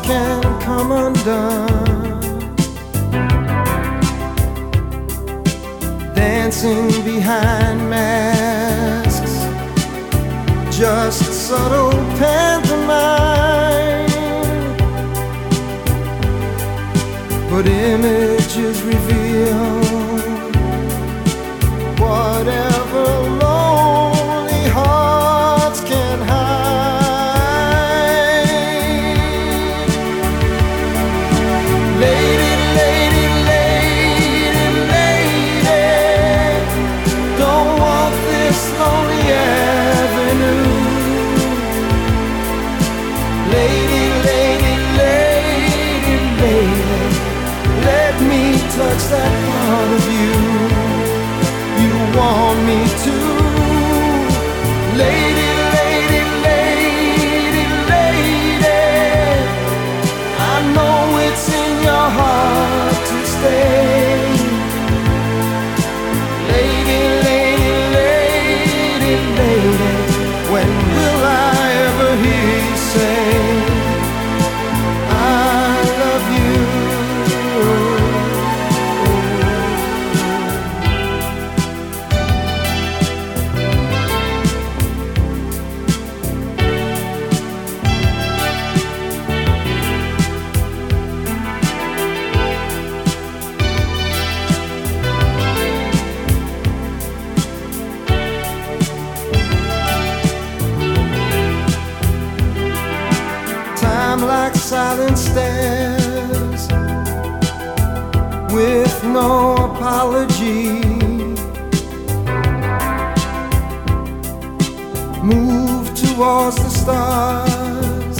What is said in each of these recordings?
can come undone, dancing behind masks, just subtle pantomime, but images reveal whatever lonely hearts can hide. Lady, lady, lady, lady, don't walk this lonely avenue. Lady, lady, lady, lady, let me touch that part of you you want me to. Lady, lady, lady, lady, I know it's in your heart to stay. Lady, lady, lady, lady, when will I ever hear you say I love you? Time like silent stairs, with no apology, move towards the stars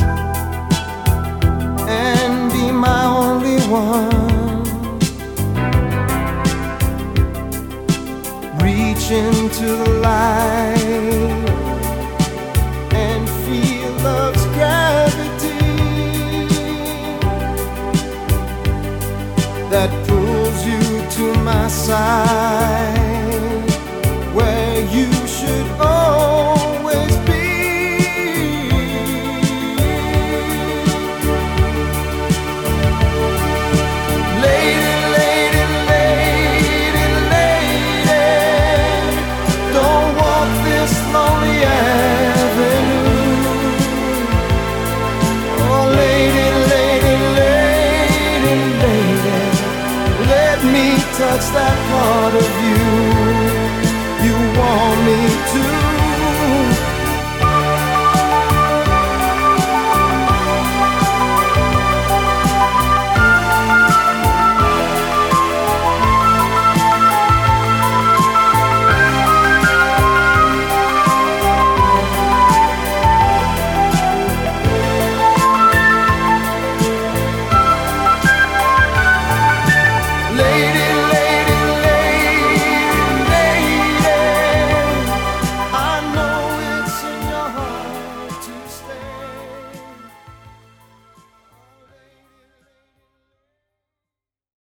and be my only one. Reach into the light and feel love's gravity that pulls you to my side, where you should always be. Lady, lady, lady, lady, don't walk this lonely avenue. Oh, lady, lady, lady, lady, let me touch that part of you